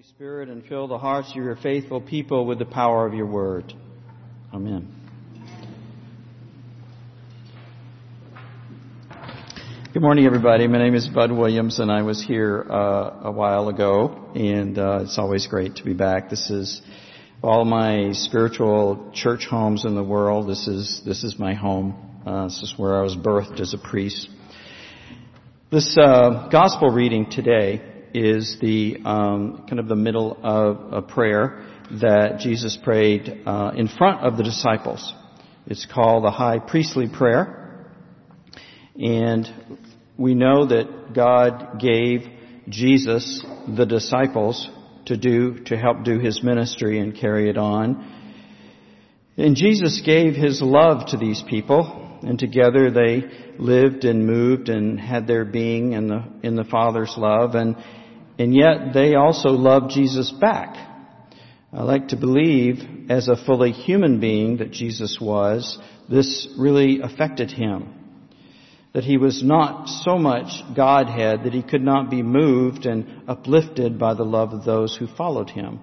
Spirit, and fill the hearts of your faithful people with the power of your word. Amen. Good morning, everybody. My name is Bud Williams, and I was here a while ago, and it's always great to be back. This is all my spiritual church homes in the world. This is my home. This is where I was birthed as a priest. This gospel reading today is the kind of the middle of a prayer that Jesus prayed in front of the disciples. It's called the High Priestly Prayer. And we know that God gave Jesus the disciples to help do his ministry and carry it on. And Jesus gave his love to these people, and together they lived and moved and had their being in the Father's love, and yet they also loved Jesus back. I like to believe, as a fully human being that Jesus was, this really affected him. That he was not so much Godhead that he could not be moved and uplifted by the love of those who followed him.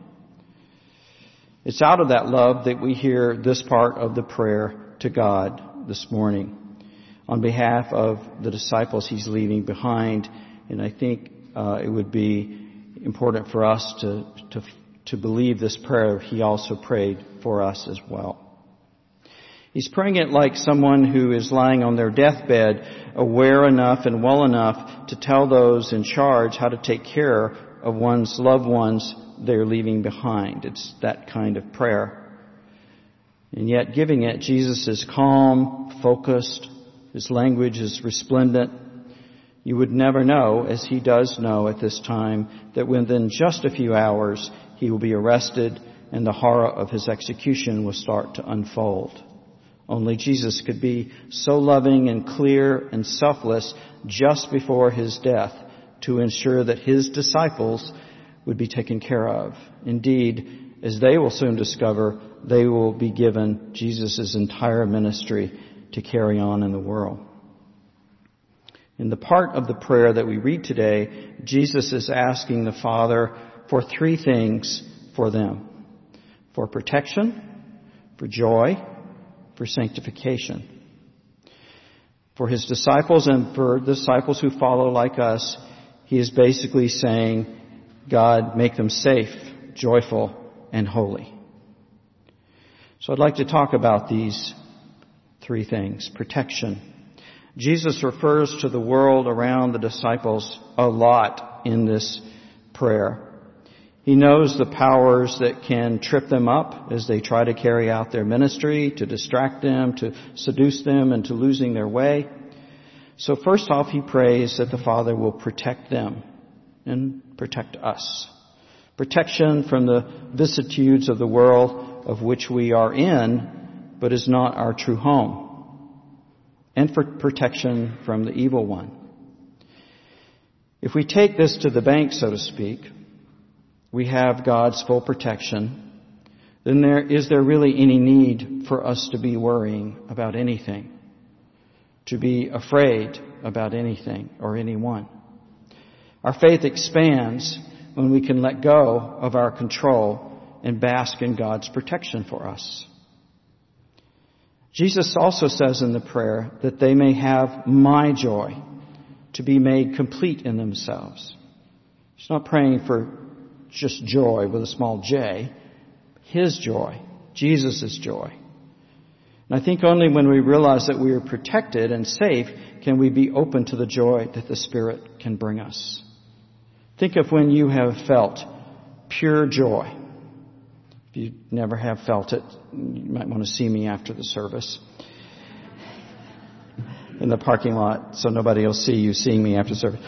It's out of that love that we hear this part of the prayer to God this morning. On behalf of the disciples he's leaving behind, and I think it would be important for us to believe this prayer he also prayed for us as well. He's praying it like someone who is lying on their deathbed, aware enough and well enough to tell those in charge how to take care of one's loved ones they're leaving behind. It's that kind of prayer. And yet giving it, Jesus is calm, focused. His language is resplendent. You would never know, as he does know at this time, that within just a few hours he will be arrested and the horror of his execution will start to unfold. Only Jesus could be so loving and clear and selfless just before his death to ensure that his disciples would be taken care of. Indeed, as they will soon discover, they will be given Jesus' entire ministry to carry on in the world. In the part of the prayer that we read today, Jesus is asking the Father for three things for them. For protection, for joy, for sanctification. For his disciples and for the disciples who follow like us, he is basically saying, God, make them safe, joyful, and holy. So I'd like to talk about these three things. Protection. Jesus refers to the world around the disciples a lot in this prayer. He knows the powers that can trip them up as they try to carry out their ministry, to distract them, to seduce them into losing their way. So first off, he prays that the Father will protect them and protect us. Protection from the vicissitudes of the world of which we are in, but is not our true home. And for protection from the evil one. If we take this to the bank, so to speak, we have God's full protection, then is there really any need for us to be worrying about anything, to be afraid about anything or anyone? Our faith expands when we can let go of our control and bask in God's protection for us. Jesus also says in the prayer that they may have my joy, to be made complete in themselves. He's not praying for just joy with a small j, his joy, Jesus' joy. And I think only when we realize that we are protected and safe can we be open to the joy that the Spirit can bring us. Think of when you have felt pure joy. If you never have felt it, you might want to see me after the service in the parking lot so nobody will see you seeing me after service.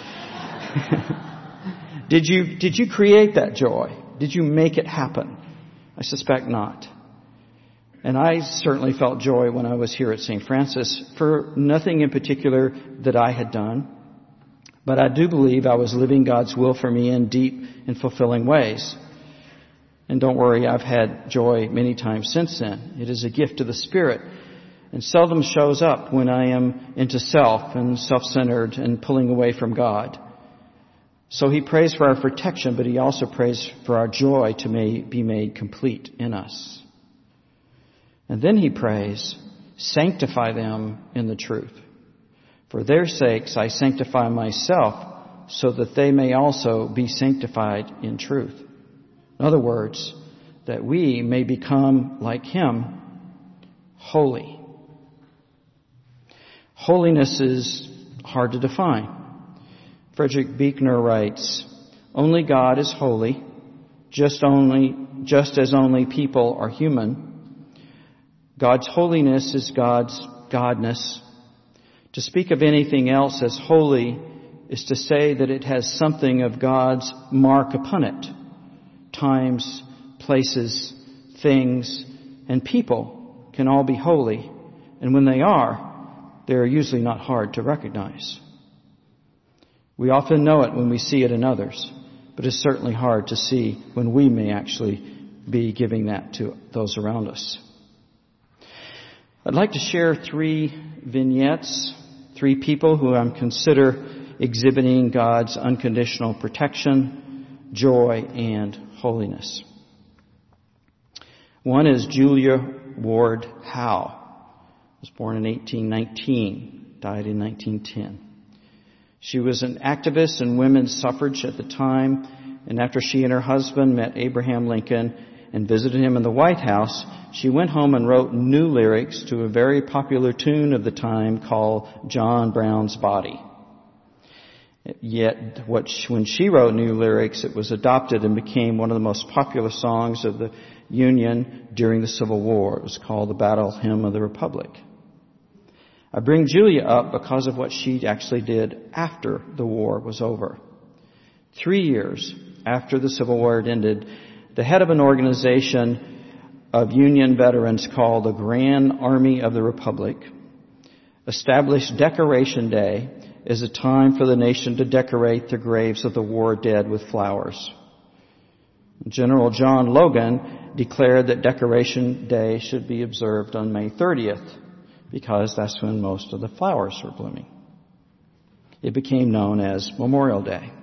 Did you create that joy? Did you make it happen? I suspect not. And I certainly felt joy when I was here at St. Francis for nothing in particular that I had done. But I do believe I was living God's will for me in deep and fulfilling ways. And don't worry, I've had joy many times since then. It is a gift of the Spirit and seldom shows up when I am into self and self-centered and pulling away from God. So he prays for our protection, but he also prays for our joy to be made complete in us. And then he prays, sanctify them in the truth. For their sakes I sanctify myself, so that they may also be sanctified in truth. In other words, that we may become like him, holy. Holiness is hard to define. Frederick Buechner writes, only God is holy, just as only people are human. God's holiness is God's godness. To speak of anything else as holy is to say that it has something of God's mark upon it. Times, places, things, and people can all be holy, and when they are usually not hard to recognize. We often know it when we see it in others, but it's certainly hard to see when we may actually be giving that to those around us. I'd like to share 3 vignettes, 3 people who I consider exhibiting God's unconditional protection, joy, and holiness. One is Julia Ward Howe. Was born in 1819, died in 1910. She was an activist in women's suffrage at the time, and after she and her husband met Abraham Lincoln and visited him in the White House, she went home and wrote new lyrics to a very popular tune of the time called John Brown's Body. Yet, when she wrote new lyrics, it was adopted and became one of the most popular songs of the Union during the Civil War. It was called the Battle Hymn of the Republic. I bring Julia up because of what she actually did after the war was over. 3 years after the Civil War had ended, the head of an organization of Union veterans called the Grand Army of the Republic established Decoration Day as a time for the nation to decorate the graves of the war dead with flowers. General John Logan declared that Decoration Day should be observed on May 30th because that's when most of the flowers were blooming. It became known as Memorial Day.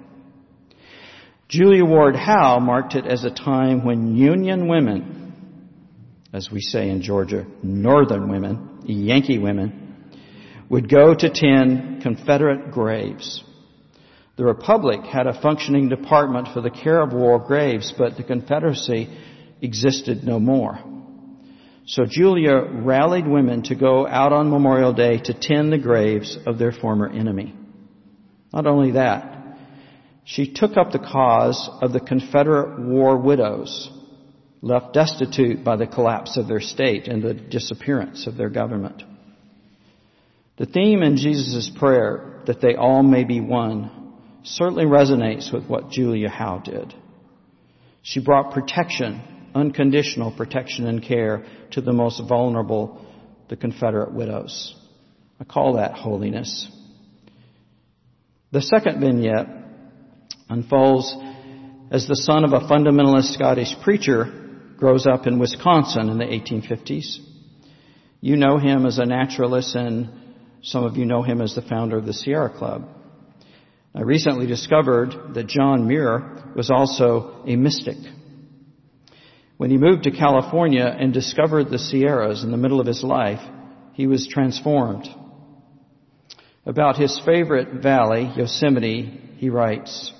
Julia Ward Howe marked it as a time when Union women, as we say in Georgia, Northern women, Yankee women, would go to tend Confederate graves. The Republic had a functioning department for the care of war graves, but the Confederacy existed no more. So Julia rallied women to go out on Memorial Day to tend the graves of their former enemy. Not only that, she took up the cause of the Confederate war widows, left destitute by the collapse of their state and the disappearance of their government. The theme in Jesus' prayer, that they all may be one, certainly resonates with what Julia Howe did. She brought protection, unconditional protection and care to the most vulnerable, the Confederate widows. I call that holiness. The second vignette unfolds as the son of a fundamentalist Scottish preacher grows up in Wisconsin in the 1850s. You know him as a naturalist, and some of you know him as the founder of the Sierra Club. I recently discovered that John Muir was also a mystic. When he moved to California and discovered the Sierras in the middle of his life, he was transformed. About his favorite valley, Yosemite, he writes,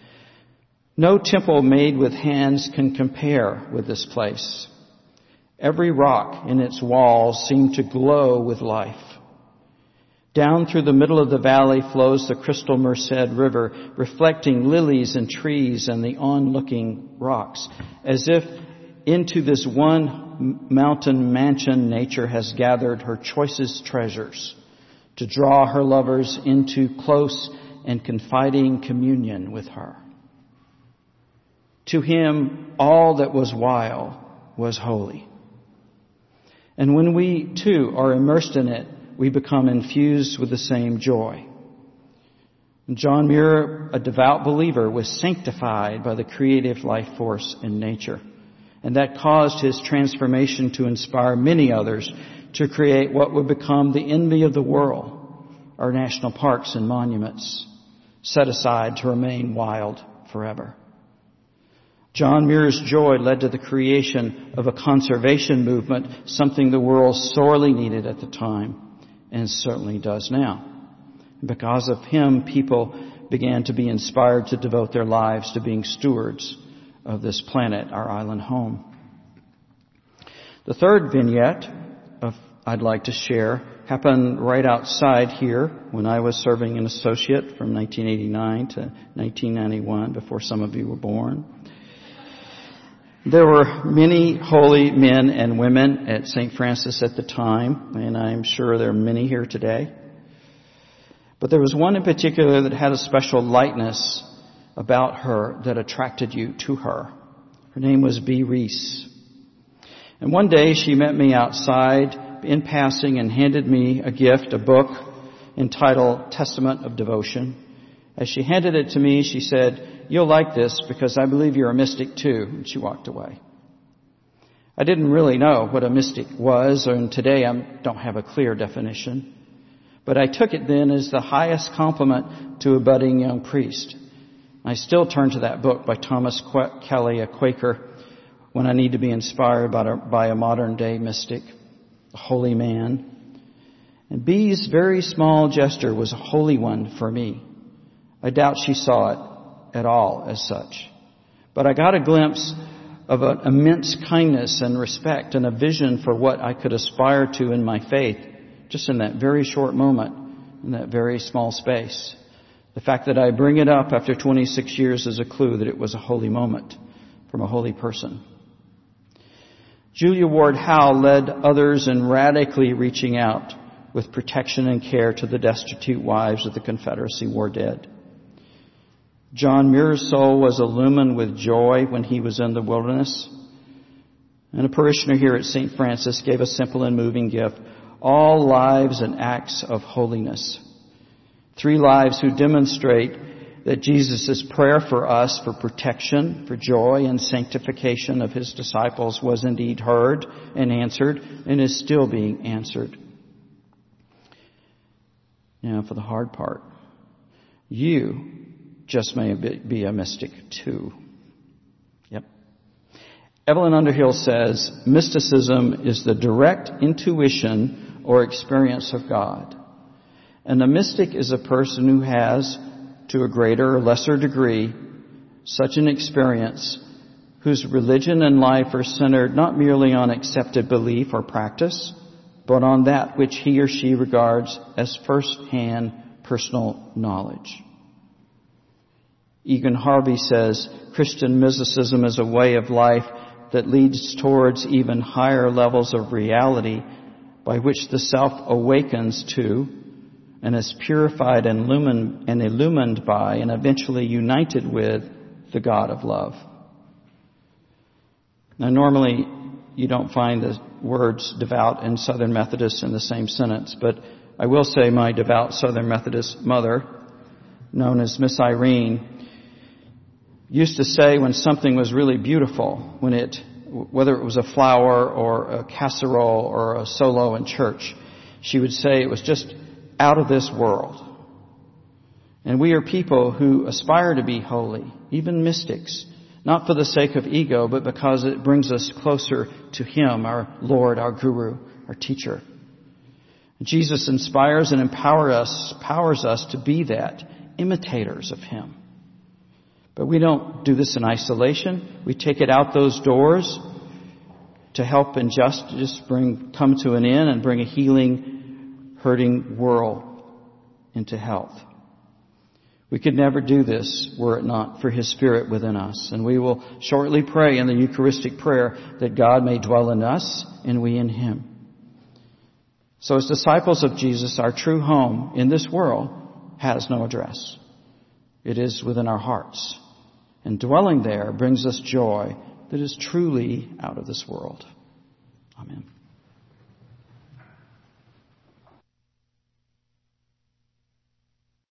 "No temple made with hands can compare with this place. Every rock in its walls seemed to glow with life. Down through the middle of the valley flows the crystal Merced River, reflecting lilies and trees and the onlooking rocks, as if into this one mountain mansion nature has gathered her choicest treasures to draw her lovers into close and confiding communion with her. To him, all that was wild was holy. And when we, too, are immersed in it, we become infused with the same joy." John Muir, a devout believer, was sanctified by the creative life force in nature. And that caused his transformation to inspire many others to create what would become the envy of the world, our national parks and monuments, set aside to remain wild forever. John Muir's joy led to the creation of a conservation movement, something the world sorely needed at the time, and certainly does now. And because of him, people began to be inspired to devote their lives to being stewards of this planet, our island home. The third vignette I'd like to share happened right outside here when I was serving an associate from 1989 to 1991, before some of you were born. There were many holy men and women at St. Francis at the time, and I'm sure there are many here today. But there was one in particular that had a special lightness about her that attracted you to her. Her name was Bea Reese. And one day she met me outside in passing and handed me a gift, a book entitled Testament of Devotion. As she handed it to me, she said, "You'll like this because I believe you're a mystic too." And she walked away. I didn't really know what a mystic was, and today I don't have a clear definition. But I took it then as the highest compliment to a budding young priest. I still turn to that book by Thomas Kelly, a Quaker, when I need to be inspired by a modern day mystic, a holy man. And Bea's very small gesture was a holy one for me. I doubt she saw it at all as such. But I got a glimpse of an immense kindness and respect and a vision for what I could aspire to in my faith, just in that very short moment, in that very small space. The fact that I bring it up after 26 years is a clue that it was a holy moment from a holy person. Julia Ward Howe led others in radically reaching out with protection and care to the destitute wives of the Confederacy war dead. John Muir's soul was illumined with joy when he was in the wilderness. And a parishioner here at St. Francis gave a simple and moving gift, all lives and acts of holiness. 3 lives who demonstrate that Jesus' prayer for us for protection, for joy and sanctification of his disciples was indeed heard and answered and is still being answered. Now for the hard part. You just may be a mystic too. Yep. Evelyn Underhill says, mysticism is the direct intuition or experience of God. And a mystic is a person who has, to a greater or lesser degree, such an experience whose religion and life are centered not merely on accepted belief or practice, but on that which he or she regards as first-hand personal knowledge. Egan Harvey says, Christian mysticism is a way of life that leads towards even higher levels of reality by which the self awakens to and is purified and illumined by and eventually united with the God of love. Now normally you don't find the words devout and Southern Methodist in the same sentence, but I will say my devout Southern Methodist mother, known as Miss Irene, used to say when something was really beautiful, whether it was a flower or a casserole or a solo in church, she would say it was just out of this world. And we are people who aspire to be holy, even mystics, not for the sake of ego, but because it brings us closer to Him, our Lord, our Guru, our teacher. Jesus inspires and empowers us to be that, imitators of Him. But we don't do this in isolation. We take it out those doors to help injustice come to an end and bring a healing, hurting world into health. We could never do this were it not for His Spirit within us. And we will shortly pray in the Eucharistic prayer that God may dwell in us and we in Him. So as disciples of Jesus, our true home in this world has no address. It is within our hearts. And dwelling there brings us joy that is truly out of this world. Amen.